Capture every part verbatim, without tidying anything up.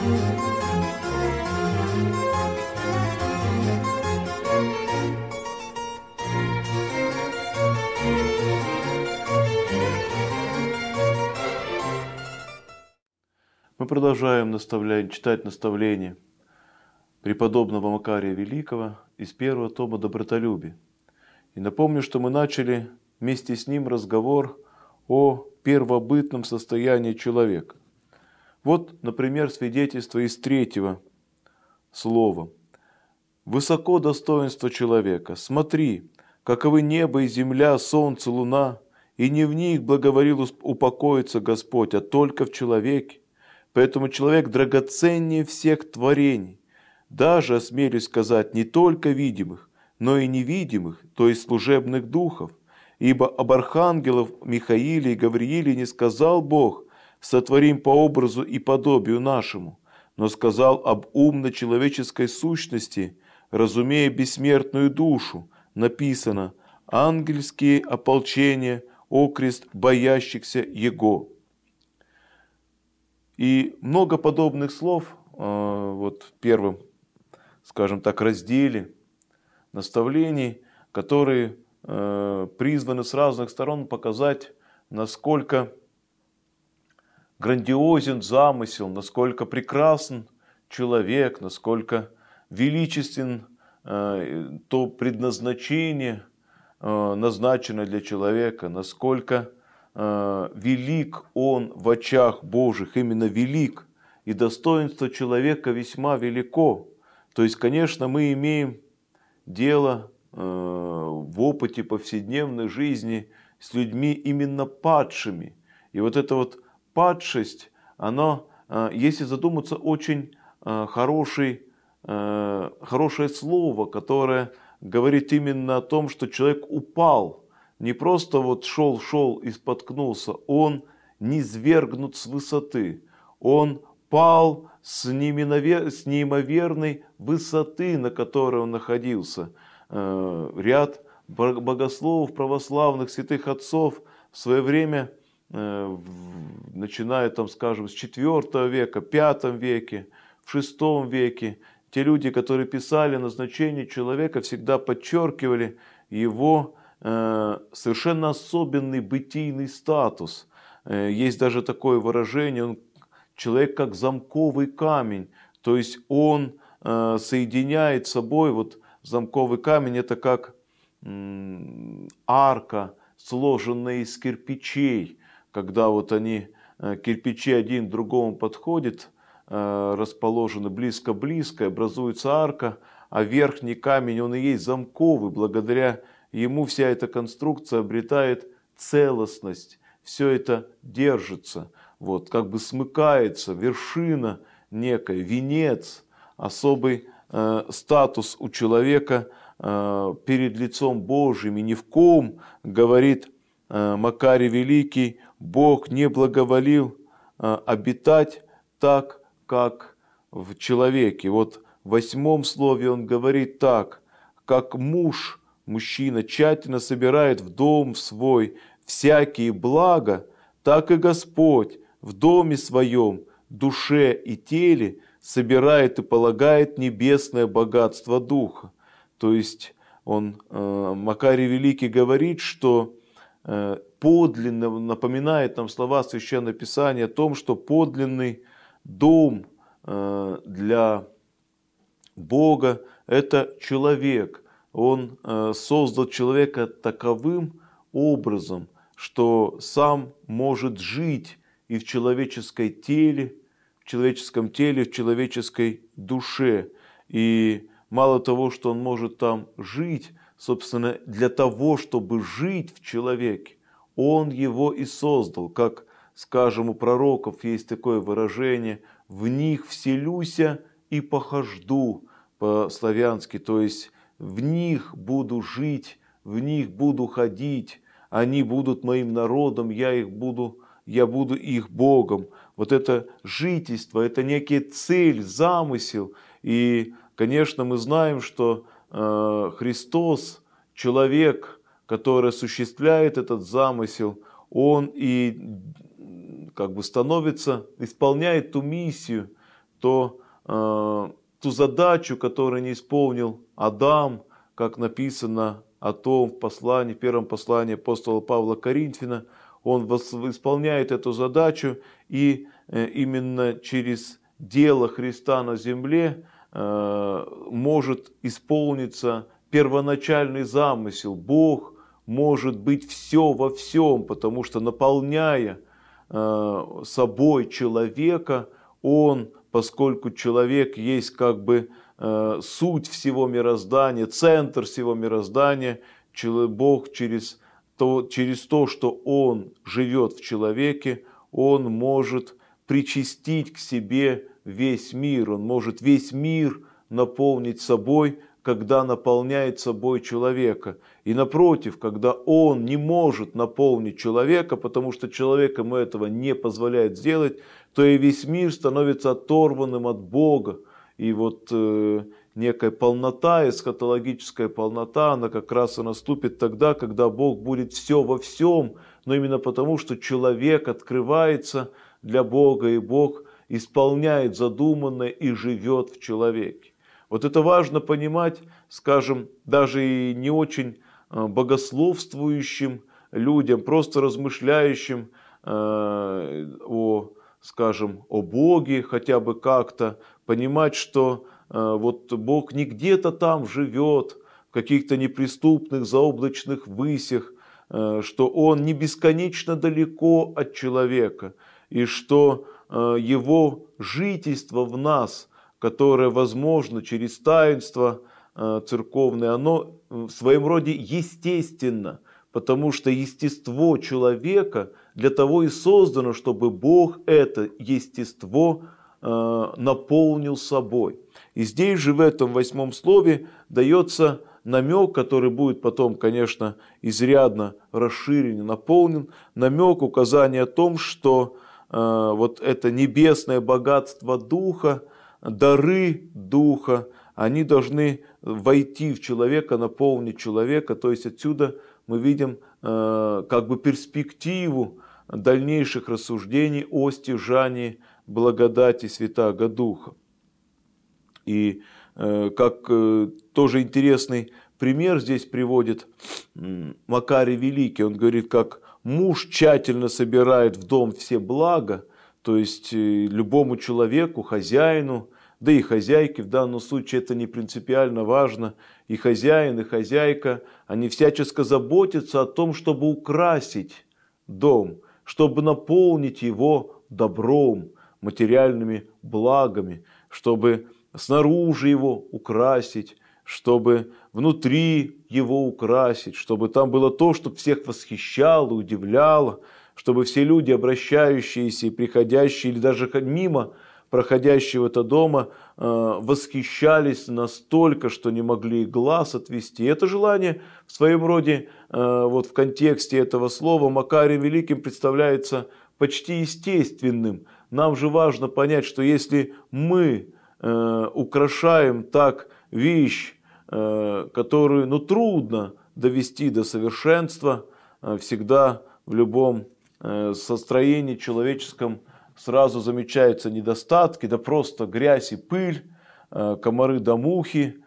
Мы продолжаем наставлять, читать наставления преподобного Макария Великого из первого тома «Добротолюбие». И напомню, что мы начали вместе с ним разговор о первобытном состоянии человека. Вот, например, свидетельство из третьего слова. «Высоко достоинство человека. Смотри, каковы небо и земля, солнце, луна, и не в них благоволил упокоиться Господь, а только в человеке. Поэтому человек драгоценнее всех творений, даже, осмелюсь сказать, не только видимых, но и невидимых, то есть служебных духов. Ибо об архангелов Михаиле и Гаврииле не сказал Бог: сотворим по образу и подобию нашему, но сказал об умно-человеческой сущности, разумея бессмертную душу. Написано: ангельские ополчения, окрест боящихся Его». И много подобных слов вот в первом, скажем так, разделе наставлений, которые призваны с разных сторон показать, насколько грандиозен замысел, насколько прекрасен человек, насколько величествен то предназначение, назначенное для человека, насколько велик он в очах Божьих, именно велик, и достоинство человека весьма велико. То есть, конечно, мы имеем дело в опыте повседневной жизни с людьми именно падшими. И вот эта вот падшесть, она, если задуматься, очень хороший, хорошее слово, которое говорит именно о том, что человек упал. Не просто вот шел-шел и споткнулся, он низвергнут с высоты, он пал с неимоверной высоты, на которой он находился. Ряд богословов, православных, святых отцов в свое время, начиная там, скажем, с четвёртого века, пятом веке, в шестом веке, те люди, которые писали назначение человека, всегда подчеркивали его совершенно особенный бытийный статус. Есть даже такое выражение: он, человек как замковый камень, то есть он соединяет с собой, вот замковый камень — это как арка, сложенная из кирпичей, когда вот они, кирпичи один к другому подходят, расположены близко-близко, образуется арка, а верхний камень, он и есть замковый, благодаря ему вся эта конструкция обретает целостность, все это держится, вот, как бы смыкается, вершина некая, венец, особый э, статус у человека э, перед лицом Божьим. И ни в ком, говорит э, Макарий Великий, Бог не благоволил э, обитать так, как в человеке. Вот в восьмом слове он говорит так: как муж, мужчина тщательно собирает в дом свой всякие блага, так и Господь в доме своем, душе и теле собирает и полагает небесное богатство духа. То есть он, Макарий Великий, говорит, что подлинно, напоминает нам слова Священного Писания о том, что подлинный дом для Бога — это человек. Он создал человека таковым образом, что сам может жить и в человеческой теле, в человеческом теле, в человеческой душе. И мало того, что он может там жить, собственно, для того, чтобы жить в человеке, он его и создал. Как, скажем, у пророков есть такое выражение: «В них вселюся и похожду», по-славянски, то есть в них буду жить, в них буду ходить, они будут моим народом, я их буду, я буду их Богом. Вот это жительство, это некий цель, замысел. И, конечно, мы знаем, что э, Христос, человек, который осуществляет этот замысел, он и как бы становится, исполняет ту миссию, что э, ту задачу, которую не исполнил Адам, как написано о том в послании, в первом послании апостола Павла Коринфянам, он исполняет эту задачу, и э, именно через дело Христа на земле э, может исполниться первоначальный замысел. Бог может быть все во всем, потому что, наполняя э, собой человека, он, поскольку человек есть как бы э, суть всего мироздания, центр всего мироздания, Бог через то, через то, что он живет в человеке, он может причастить к себе весь мир, он может весь мир наполнить собой, когда наполняет собой человека. И напротив, когда он не может наполнить человека, потому что человек ему этого не позволяет сделать, то и весь мир становится оторванным от Бога. И вот э, некая полнота, эсхатологическая полнота, она как раз и наступит тогда, когда Бог будет все во всем, но именно потому, что человек открывается для Бога, и Бог исполняет задуманное и живет в человеке. Вот это важно понимать, скажем, даже и не очень богословствующим людям, просто размышляющим э, о, скажем, о Боге хотя бы как-то, понимать, что э, вот Бог не где-то там живет, в каких-то неприступных заоблачных высях, э, что Он не бесконечно далеко от человека, и что э, Его жительство в нас, которое возможно через таинство э, церковное, оно в своем роде естественно, потому что естество человека для того и создано, чтобы Бог это естество э, наполнил собой. И здесь же в этом восьмом слове дается намек, который будет потом, конечно, изрядно расширен и наполнен, намек, указание о том, что э, вот это небесное богатство Духа, дары Духа, они должны войти в человека, наполнить человека. То есть отсюда мы видим э, как бы перспективу дальнейших рассуждений о стяжании благодати Святаго Духа. И э, как э, тоже интересный пример здесь приводит э, Макарий Великий. Он говорит, как муж тщательно собирает в дом все блага, то есть э, любому человеку, хозяину, да и хозяйке в данном случае это не принципиально важно. И хозяин, и хозяйка, они всячески заботятся о том, чтобы украсить дом, чтобы наполнить его добром, материальными благами, чтобы снаружи его украсить, чтобы внутри его украсить, чтобы там было то, что всех восхищало, удивляло, чтобы все люди, обращающиеся и приходящие, или даже мимо проходящего этого дома, восхищались настолько, что не могли глаз отвести. И это желание в своем роде, вот в контексте этого слова, Макарием Великим представляется почти естественным. Нам же важно понять, что если мы украшаем так вещь, которую ну, трудно довести до совершенства, всегда в любом состроении человеческом сразу замечаются недостатки, да просто грязь и пыль, комары да мухи,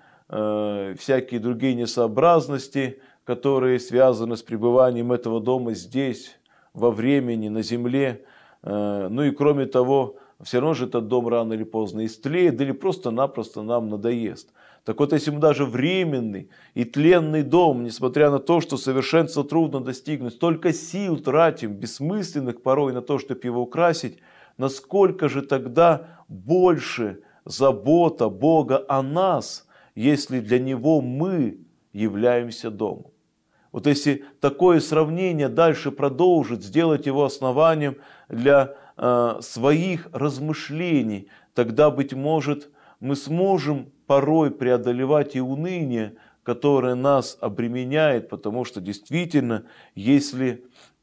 всякие другие несообразности, которые связаны с пребыванием этого дома здесь, во времени, на земле. Ну и кроме того, все равно же этот дом рано или поздно истлеет, или просто-напросто нам надоест. Так вот, если мы даже временный и тленный дом, несмотря на то, что совершенство трудно достигнуть, столько сил тратим, бессмысленных порой на то, чтобы его украсить, насколько же тогда больше забота Бога о нас, если для Него мы являемся домом. Вот если такое сравнение дальше продолжить, сделать его основанием для э, своих размышлений, тогда, быть может, мы сможем порой преодолевать и уныние, которое нас обременяет, потому что действительно, если,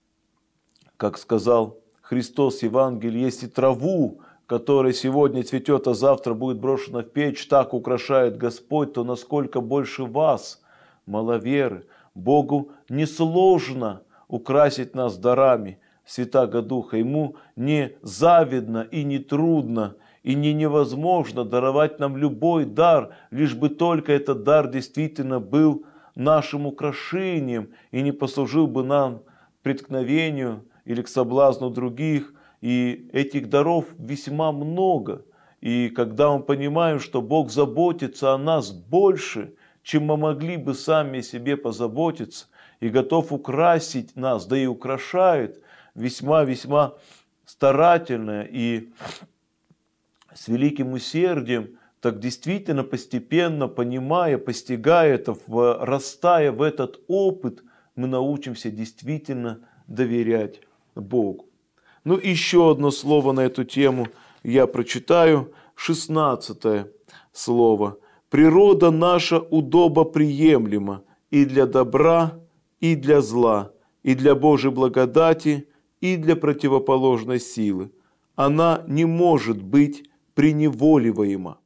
как сказал Христос в Евангелии, если траву, которая сегодня цветет, а завтра будет брошена в печь, так украшает Господь, то насколько больше вас, маловеры. Богу несложно украсить нас дарами Святаго Духа. Ему не завидно и не трудно И не невозможно даровать нам любой дар, лишь бы только этот дар действительно был нашим украшением и не послужил бы нам преткновению или к соблазну других. И этих даров весьма много. И когда мы понимаем, что Бог заботится о нас больше, чем мы могли бы сами о себе позаботиться, и готов украсить нас, да и украшает весьма-весьма старательно и с великим усердием, так действительно постепенно, понимая, постигая это, врастая в этот опыт, мы научимся действительно доверять Богу. Ну, еще одно слово на эту тему я прочитаю. шестнадцатое слово. «Природа наша удобоприемлема и для добра, и для зла, и для Божьей благодати, и для противоположной силы. Она не может быть преневоливаема».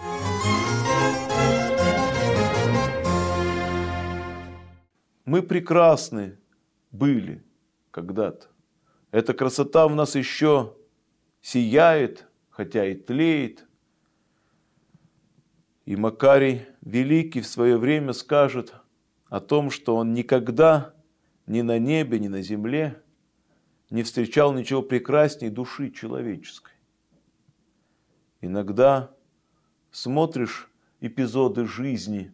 Мы прекрасны были когда-то. Эта красота в нас еще сияет, хотя и тлеет. И Макарий Великий в свое время скажет о том, что он никогда ни на небе, ни на земле не встречал ничего прекрасней души человеческой. Иногда смотришь эпизоды жизни,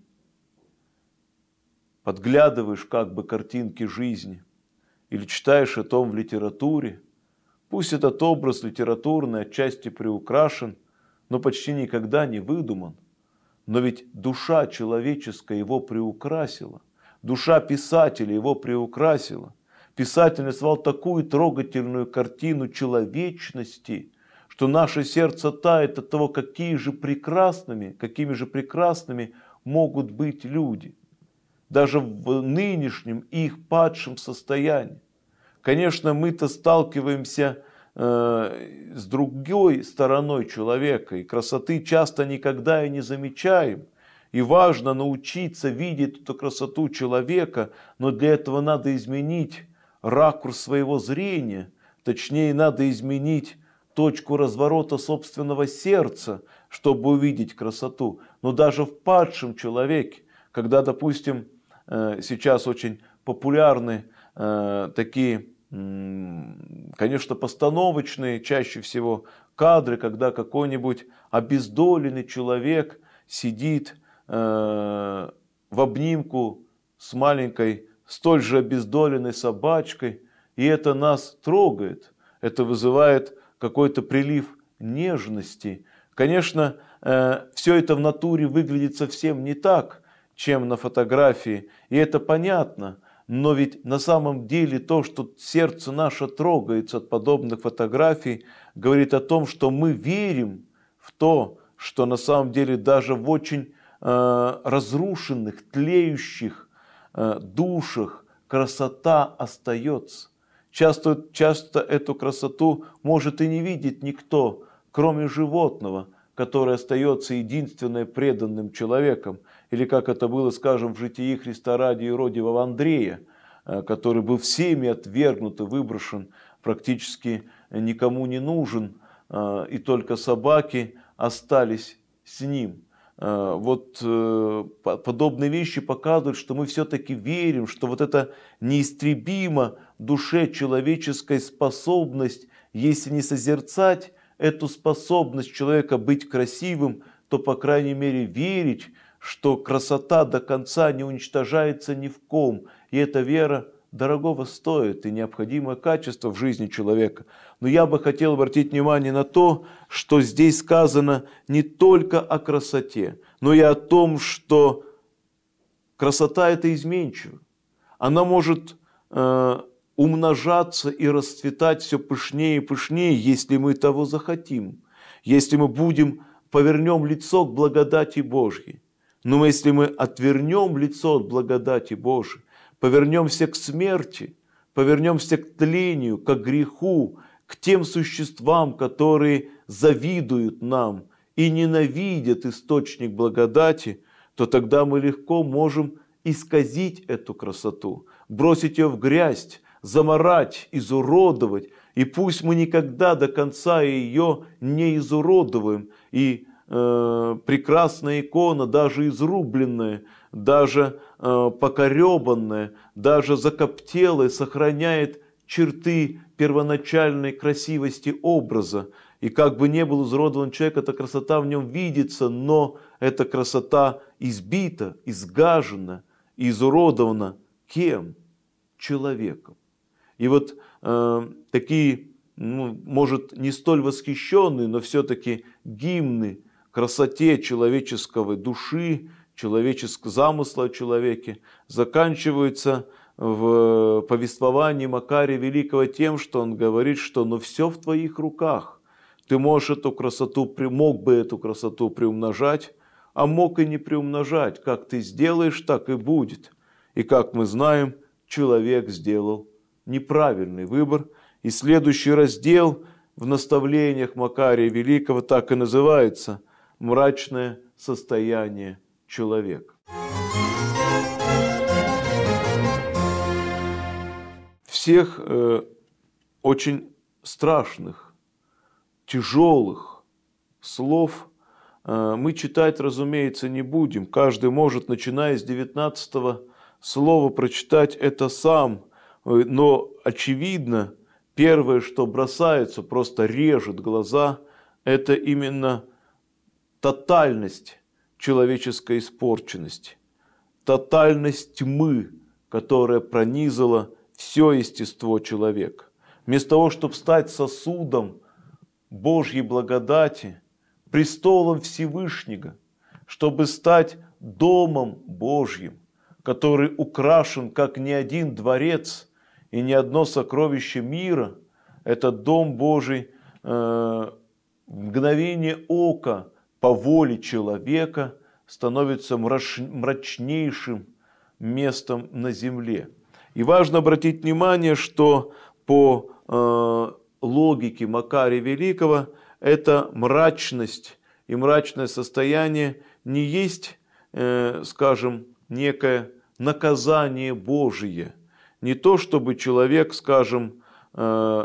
подглядываешь как бы картинки жизни, или читаешь о том в литературе. Пусть этот образ литературный отчасти приукрашен, но почти никогда не выдуман. Но ведь душа человеческая его приукрасила. Душа писателя его приукрасила. Писатель нарисовал такую трогательную картину человечности, что наше сердце тает от того, какие же прекрасными, какими же прекрасными могут быть люди. Даже в нынешнем их падшем состоянии. Конечно, мы-то сталкиваемся э, с другой стороной человека, и красоты часто никогда и не замечаем. И важно научиться видеть эту красоту человека, но для этого надо изменить ракурс своего зрения, точнее, надо изменить точку разворота собственного сердца, чтобы увидеть красоту. Но даже в падшем человеке, когда, допустим, сейчас очень популярны такие, конечно, постановочные чаще всего кадры, когда какой-нибудь обездоленный человек сидит в обнимку с маленькой, столь же обездоленной собачкой, и это нас трогает, это вызывает какой-то прилив нежности. Конечно, все это в натуре выглядит совсем не так, чем на фотографии, и это понятно, но ведь на самом деле то, что сердце наше трогается от подобных фотографий, говорит о том, что мы верим в то, что на самом деле даже в очень э, разрушенных, тлеющих э, душах красота остается. Часто, часто эту красоту может и не видеть никто, кроме животного, который остается единственным преданным человеком. Или как это было, скажем, в житии Христа ради Иродиева Андрея, который был всеми отвергнут и выброшен, практически никому не нужен, и только собаки остались с ним. Вот подобные вещи показывают, что мы все-таки верим, что вот эта неистребима душе человеческая способность, если не созерцать эту способность человека быть красивым, то, по крайней мере, верить, что красота до конца не уничтожается ни в ком. И эта вера дорогого стоит и необходимое качество в жизни человека. Но я бы хотел обратить внимание на то, что здесь сказано не только о красоте, но и о том, что красота это изменчиво. Она может э, умножаться и расцветать все пышнее и пышнее, если мы того захотим. Если мы будем, повернем лицо к благодати Божьей. Но если мы отвернем лицо от благодати Божией, повернемся к смерти, повернемся к тлению, к греху, к тем существам, которые завидуют нам и ненавидят источник благодати, то тогда мы легко можем исказить эту красоту, бросить ее в грязь, замарать, изуродовать И пусть мы никогда до конца ее не изуродуем. И э, прекрасная икона, даже изрубленная, даже э, покоребанная, даже закоптелая, сохраняет черты первоначальной красивости образа. И как бы не был изуродован человек, эта красота в нем видится, но эта красота избита, изгажена, изуродована кем? Человеком. И вот э, такие, ну, может, не столь восхищенные, но все-таки гимны красоте человеческой души, человеческого замысла о человеке заканчиваются в повествовании Макария Великого тем, что он говорит, что ну все в твоих руках. Ты можешь эту красоту, мог бы эту красоту приумножать, а мог и не приумножать. Как ты сделаешь, так и будет. И как мы знаем, человек сделал неправильный выбор. И следующий раздел в наставлениях Макария Великого так и называется «Мрачное состояние человека». Всех э, очень страшных, тяжелых слов э, мы читать, разумеется, не будем. Каждый может, начиная с девятнадцатого слова, прочитать это сам. Но очевидно, первое, что бросается, просто режет глаза, это именно тотальность человеческой испорченности, тотальность тьмы, которая пронизала все естество человека. Вместо того, чтобы стать сосудом Божьей благодати, престолом Всевышнего, чтобы стать домом Божьим, который украшен как ни один дворец и ни одно сокровище мира, этот дом Божий э, в мгновение ока по воле человека становится мраш, мрачнейшим местом на земле. И важно обратить внимание, что по э, логике Макария Великого эта мрачность и мрачное состояние не есть, э, скажем, некое наказание Божие. Не то, чтобы человек, скажем, э,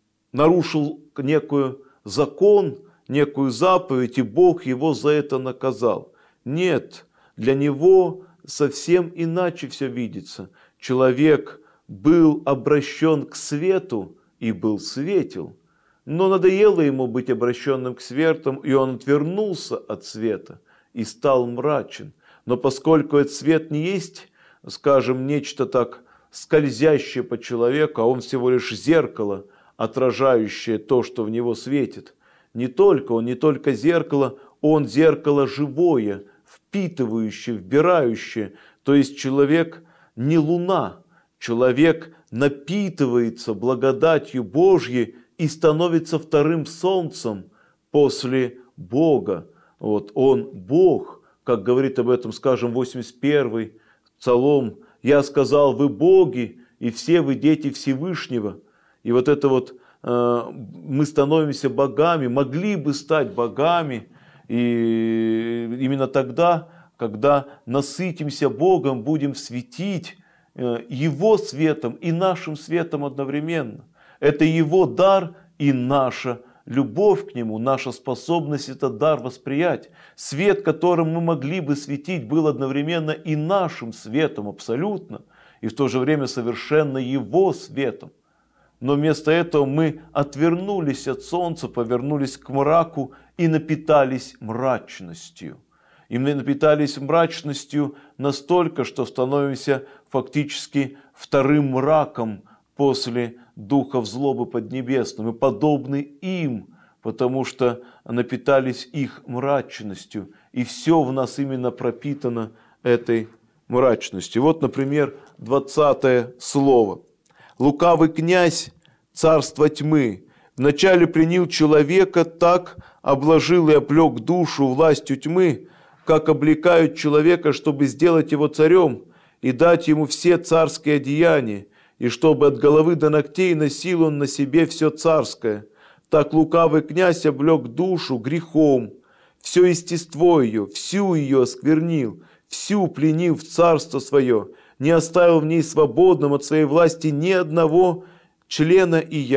нарушил некую закон, некую заповедь, и Бог его за это наказал. Нет, для него совсем иначе все видится. Человек был обращен к свету и был светел. Но надоело ему быть обращенным к свету, и он отвернулся от света и стал мрачен. Но поскольку этот свет не есть, скажем, нечто так скользящее по человеку, а он всего лишь зеркало, отражающее то, что в него светит, не только он, не только зеркало, он зеркало живое, впитывающее, вбирающее. То есть человек не луна, человек напитывается благодатью Божьей и становится вторым солнцем после Бога. Вот, он Бог, как говорит об этом, скажем, восемьдесят первый Псалом: «Я сказал, вы боги, и все вы дети Всевышнего». И вот это вот э, мы становимся богами, могли бы стать богами, и именно тогда, когда насытимся Богом, будем светить э, Его светом и нашим светом одновременно. Это Его дар и наша любовь к Нему, наша способность этот дар восприять. Свет, которым мы могли бы светить, был одновременно и нашим светом абсолютно, и в то же время совершенно Его светом. Но вместо этого мы отвернулись от солнца, повернулись к мраку и напитались мрачностью. И мы напитались мрачностью настолько, что становимся фактически вторым мраком после духов злобы поднебесным, и подобны им, потому что напитались их мрачностью. И все в нас именно пропитано этой мрачностью. Вот, например, двадцатое слово. «Лукавый князь царства тьмы вначале пленил человека, так обложил и облег душу властью тьмы, как облекают человека, чтобы сделать его царем и дать ему все царские одеяния, и чтобы от головы до ногтей носил он на себе все царское. Так лукавый князь облег душу грехом, все естество ее, всю ее осквернил, всю пленил в царство свое, не оставил в ней свободным от своей власти ни одного члена и я,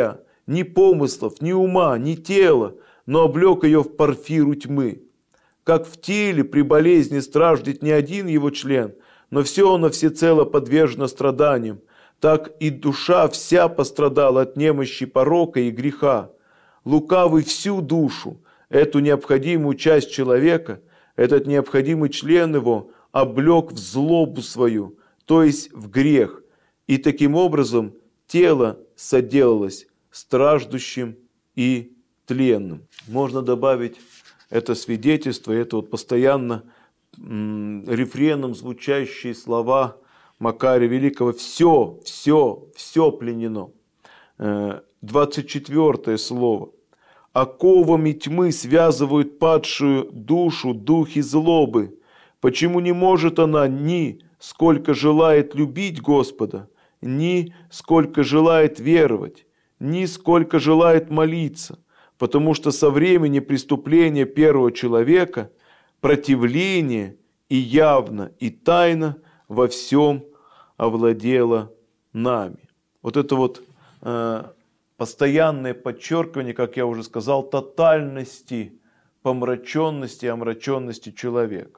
ни помыслов, ни ума, ни тела, но облек ее в порфиру тьмы. Как в теле при болезни страждет не один его член, но все оно всецело подвержено страданиям, так и душа вся пострадала от немощи порока и греха. Лукавый всю душу, эту необходимую часть человека, этот необходимый член его, облек в злобу свою, то есть в грех, и таким образом тело соделалось страждущим и тленным. Можно добавить это свидетельство, это вот постоянно м, рефреном звучащие слова Макария Великого: «Все, все, все пленено». двадцать четвёртое слово. «Оковами тьмы связывают падшую душу духи злобы. Почему не может она ни сколько желает любить Господа, ни сколько желает веровать, ни сколько желает молиться? Потому что со времени преступления первого человека противление и явно, и тайно во всем овладело нами». Вот это вот э, постоянное подчеркивание, как я уже сказал, тотальности, помраченности, омраченности человека.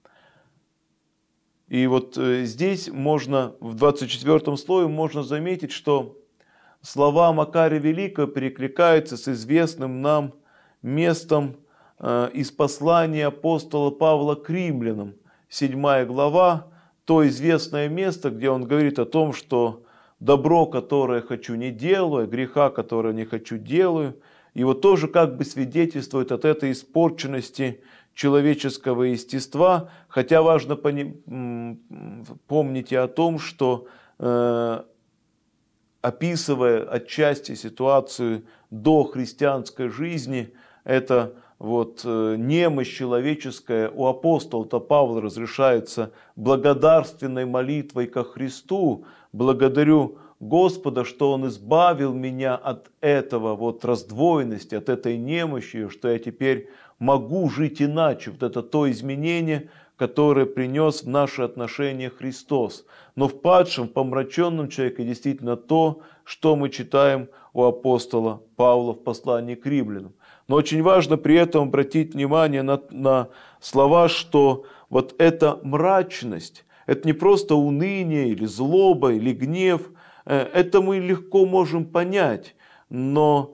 И вот э, здесь можно, в двадцать четвёртом слове можно заметить, что слова Макария Великого перекликаются с известным нам местом э, из послания апостола Павла к римлянам, седьмая глава, то известное место, где он говорит о том, что добро, которое хочу, не делаю, греха, которое не хочу, делаю. И вот тоже как бы свидетельствует от этой испорченности человеческого естества, хотя важно помнить и о том, что э, описывая отчасти ситуацию до христианской жизни, это вот немощь человеческая у апостола-то Павла разрешается благодарственной молитвой ко Христу: «Благодарю Господа, что Он избавил меня от этого вот раздвоенности, от этой немощи, что я теперь могу жить иначе». Вот это то изменение, которое принес в наши отношения Христос. Но в падшем, помраченном человеке действительно то, что мы читаем у апостола Павла в послании к римлянам. Но очень важно при этом обратить внимание на, на слова, что вот эта мрачность, это не просто уныние или злоба или гнев, это мы легко можем понять, но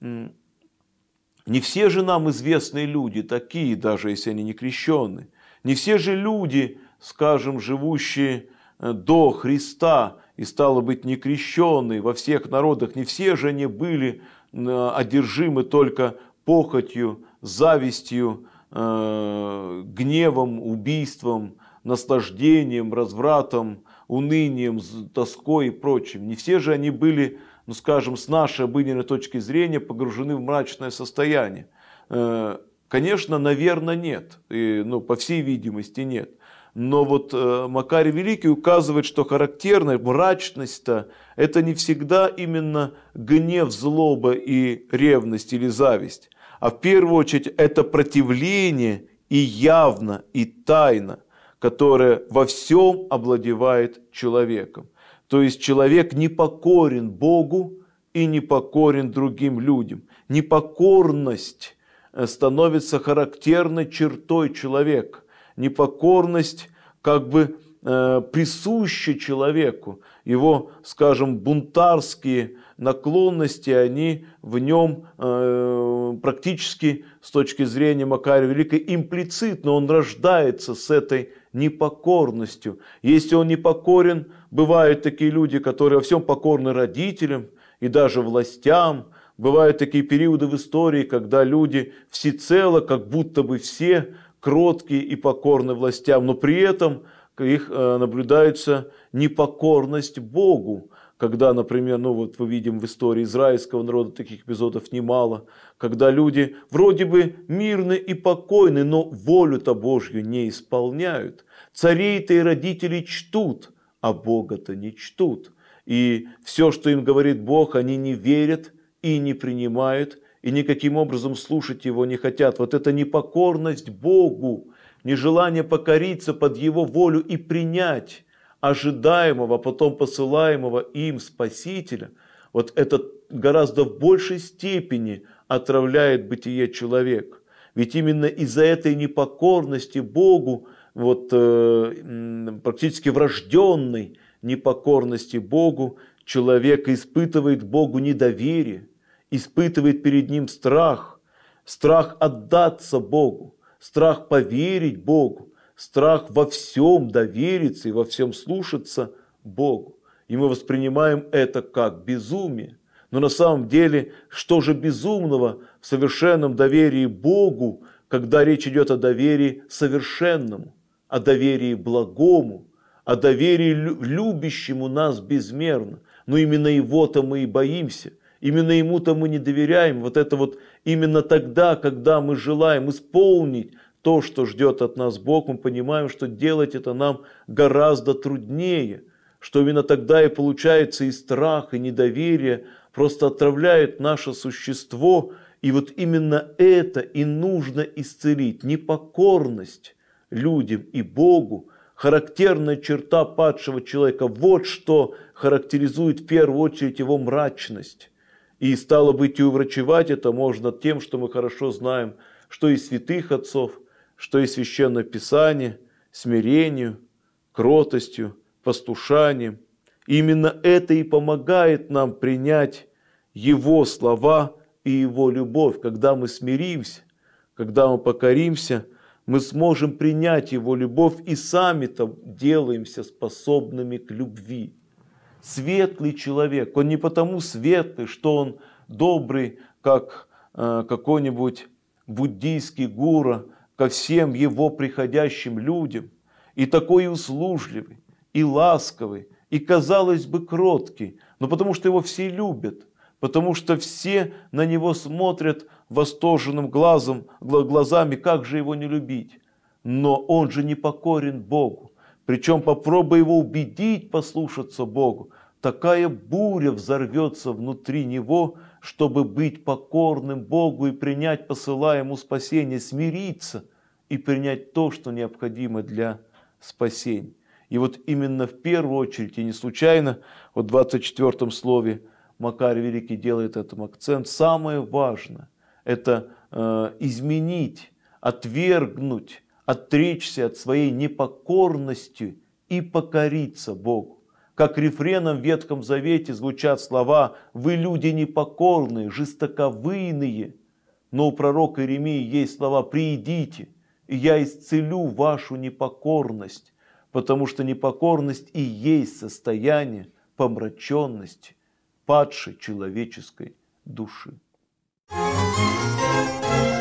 не все же нам известные люди такие, даже если они не крещенные. Не все же люди, скажем, живущие до Христа и, стало быть, не крещенные во всех народах, не все же они были одержимы только похотью, завистью, гневом, убийством, наслаждением, развратом, унынием, тоской и прочим. Не все же они были, ну скажем, с нашей обыденной точки зрения погружены в мрачное состояние. Конечно, наверное, нет. И, ну, по всей видимости, нет. Но вот э, Макарий Великий указывает, что характерная мрачность-то это не всегда именно гнев, злоба и ревность или зависть. А в первую очередь это противление и явно, и тайно, которое во всем овладевает человеком. То есть человек не покорен Богу и не покорен другим людям. Непокорность становится характерной чертой человека. Непокорность как бы э, присуща человеку. Его, скажем, бунтарские наклонности, они в нем э, практически с точки зрения Макария Великого имплицитно, он рождается с этой непокорностью. Если он непокорен, бывают такие люди, которые во всем покорны родителям и даже властям. Бывают такие периоды в истории, когда люди всецело, как будто бы все кроткие и покорны властям, но при этом их наблюдается непокорность Богу. Когда, например, ну вот мы видим в истории израильского народа таких эпизодов немало, когда люди вроде бы мирны и покойны, но волю-то Божью не исполняют. Царей-то и родителей чтут, а Бога-то не чтут. И все, что им говорит Бог, они не верят и не принимают, и никаким образом слушать Его не хотят. Вот эта непокорность Богу, нежелание покориться под Его волю и принять ожидаемого, потом посылаемого им Спасителя, вот это гораздо в большей степени отравляет бытие человека. Ведь именно из-за этой непокорности Богу, вот, э, практически врожденной непокорности Богу, человек испытывает Богу недоверие, испытывает перед Ним страх, страх отдаться Богу, страх поверить Богу, страх во всем довериться и во всем слушаться Богу. И мы воспринимаем это как безумие. Но на самом деле, что же безумного в совершенном доверии Богу, когда речь идет о доверии совершенному, о доверии благому, о доверии любящему нас безмерно. Но именно Его-то мы и боимся, именно Ему-то мы не доверяем. Вот это вот именно тогда, когда мы желаем исполнить то, что ждет от нас Бог, мы понимаем, что делать это нам гораздо труднее, что именно тогда и получается и страх, и недоверие, просто отравляет наше существо. И вот именно это и нужно исцелить. Непокорность людям и Богу, характерная черта падшего человека. Вот что характеризует в первую очередь его мрачность. И стало быть, и уврачевать это можно тем, что мы хорошо знаем, что и святых отцов, что и Священное Писание, смирению, кротостью, послушанием. Именно это и помогает нам принять Его слова и Его любовь. Когда мы смиримся, когда мы покоримся, мы сможем принять Его любовь и сами-то делаемся способными к любви. Светлый человек, он не потому светлый, что он добрый, как э, какой-нибудь буддийский гуру ко всем его приходящим людям, и такой услужливый, и ласковый, и, казалось бы, кроткий, но потому что его все любят, потому что все на него смотрят восторженным глазом, глазами, как же его не любить. Но он же не покорен Богу. Причем попробуй его убедить послушаться Богу, такая буря взорвется внутри него, чтобы быть покорным Богу и принять посылаемому спасение, смириться и принять то, что необходимо для спасения. И вот именно в первую очередь, и не случайно, вот в двадцать четвёртом слове Макарий Великий делает этом акцент, самое важное – это э, изменить, отвергнуть, отречься от своей непокорности и покориться Богу. Как рефреном в Ветхом Завете звучат слова «Вы люди непокорные, жестоковыйные». Но у пророка Иеремии есть слова «Приидите, и я исцелю вашу непокорность», потому что непокорность и есть состояние помраченности падшей человеческой души. Thank you.